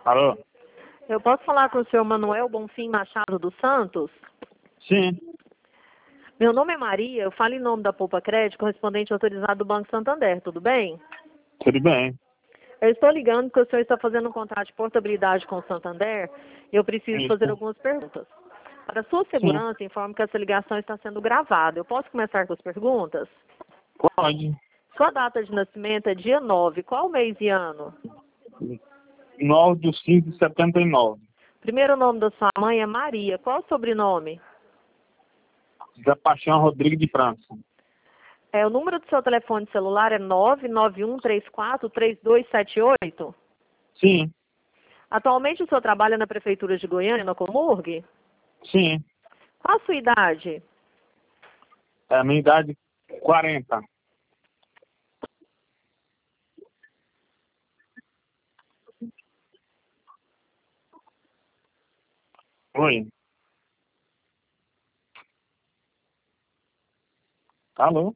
Alô? Eu posso falar com o senhor Manuel Bonfim Machado dos Santos? Sim, Meu nome é Maria, eu falo em nome da Poupa Crédito, correspondente autorizado do Banco Santander, tudo bem? tudo bem. Eu estou ligando porque o senhor está fazendo um contrato de portabilidade com o Santander e eu preciso fazer Isso. algumas perguntas. Para sua Sim, segurança, informo que essa ligação está sendo gravada. Eu posso começar com as perguntas? pode. Sua data de nascimento é dia 9. Qual mês e ano? 9/5/79. Primeiro nome da sua mãe é Maria. Qual o sobrenome? Da Paixão Rodrigues de França. O número do seu telefone celular é 991343278? Sim, Atualmente o senhor trabalha na Prefeitura de Goiânia, na Comurg? sim. Qual a sua idade? A minha idade 40. Oi. Alô?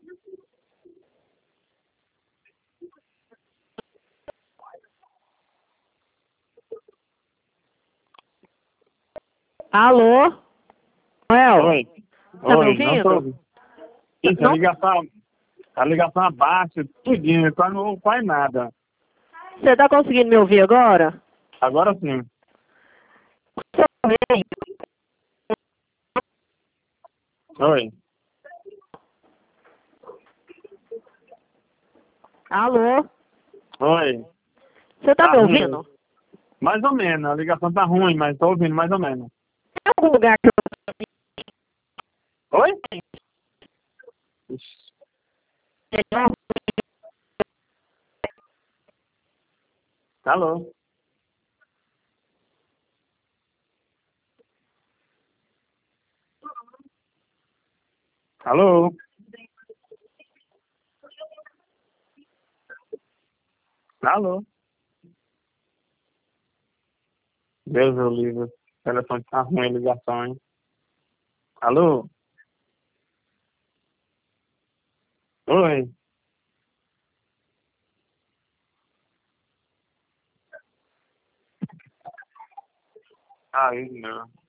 Alô? Noel, Oi. tá me Oi, não tô ouvindo? ouvindo. Isso, Não, a ligação abaixa, tudinho, quase não faz nada. você tá conseguindo me ouvir agora? Agora sim. Oi. Alô? Oi. Você tá Tá me ruim? ouvindo? Mais ou menos, a ligação tá ruim, mas tô ouvindo mais ou menos. Tem algum lugar que Oi? Ixi. eu... Alô? Alô? Alô? Deus eu livre. O telefone tá ruim, a ligação, hein? Alô? Oi? Aí não.